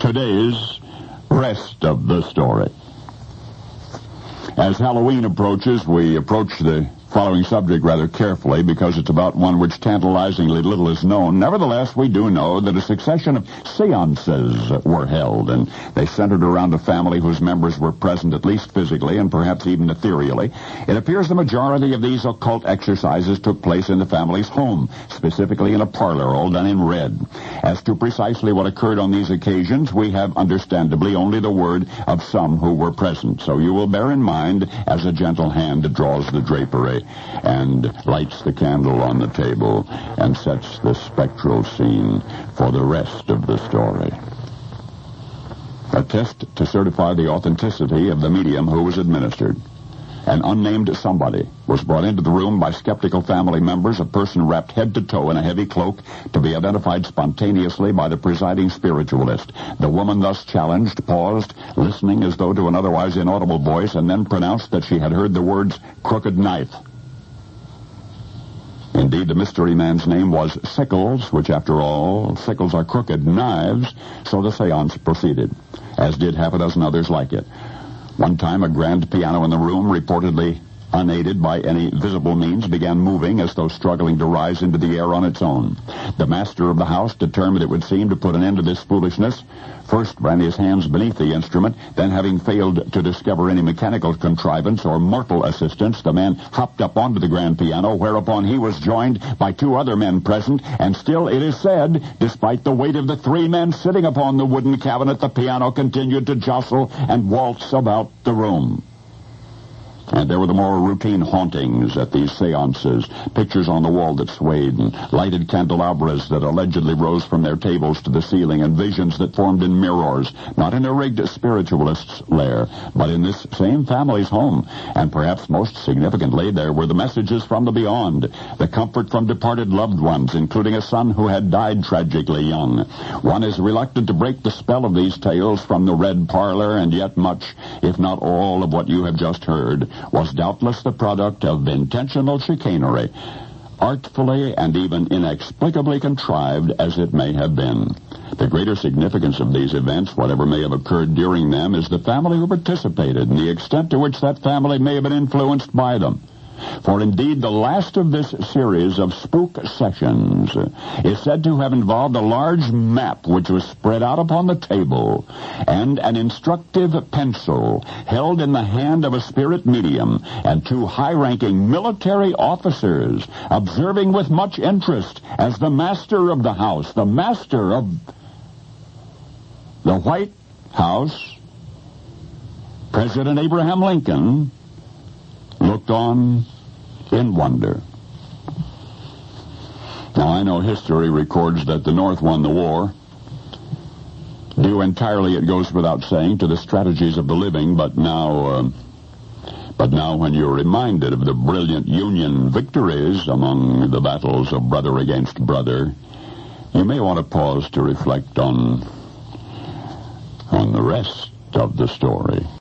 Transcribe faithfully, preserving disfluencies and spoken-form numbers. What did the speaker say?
today's rest of the story. As Halloween approaches, we approach the following subject rather carefully because it's about one which tantalizingly little is known. Nevertheless, we do know that a succession of seances were held, and they centered around a family whose members were present at least physically and perhaps even ethereally. It appears the majority of these occult exercises took place in the family's home, specifically in a parlor, all done in red. As to precisely what occurred on these occasions, we have understandably only the word of some who were present, so you will bear in mind as a gentle hand draws the drapery and lights the candle on the table and sets the spectral scene for the rest of the story. A test to certify the authenticity of the medium who was administered. An unnamed somebody was brought into the room by skeptical family members, a person wrapped head to toe in a heavy cloak, to be identified spontaneously by the presiding spiritualist. The woman thus challenged paused, listening as though to an otherwise inaudible voice, and then pronounced that she had heard the words, "crooked knife." Indeed, the mystery man's name was Sickles, which, after all, sickles are crooked knives, so the seance proceeded, as did half a dozen others like it. One time, a grand piano in the room, reportedly unaided by any visible means, began moving as though struggling to rise into the air on its own. The master of the house, determined it would seem to put an end to this foolishness, first ran his hands beneath the instrument, then, having failed to discover any mechanical contrivance or mortal assistance, the man hopped up onto the grand piano, whereupon he was joined by two other men present, and still, it is said, despite the weight of the three men sitting upon the wooden cabinet, the piano continued to jostle and waltz about the room. And there were the more routine hauntings at these seances, pictures on the wall that swayed, and lighted candelabras that allegedly rose from their tables to the ceiling, and visions that formed in mirrors, not in a rigged spiritualist's lair, but in this same family's home. And perhaps most significantly, there were the messages from the beyond, the comfort from departed loved ones, including a son who had died tragically young. One is reluctant to break the spell of these tales from the red parlor, and yet much, if not all, of what you have just heard was doubtless the product of intentional chicanery, artfully and even inexplicably contrived as it may have been. The greater significance of these events, whatever may have occurred during them, is the family who participated and the extent to which that family may have been influenced by them. For indeed, the last of this series of spook sessions is said to have involved a large map which was spread out upon the table, and an instructive pencil held in the hand of a spirit medium, and two high-ranking military officers observing with much interest as the master of the house, the master of the White House, President Abraham Lincoln, looked on in wonder. Now, I know history records that the North won the war, due entirely, it goes without saying, to the strategies of the living, but now, uh, but now when you're reminded of the brilliant Union victories among the battles of brother against brother, you may want to pause to reflect on, on the rest of the story.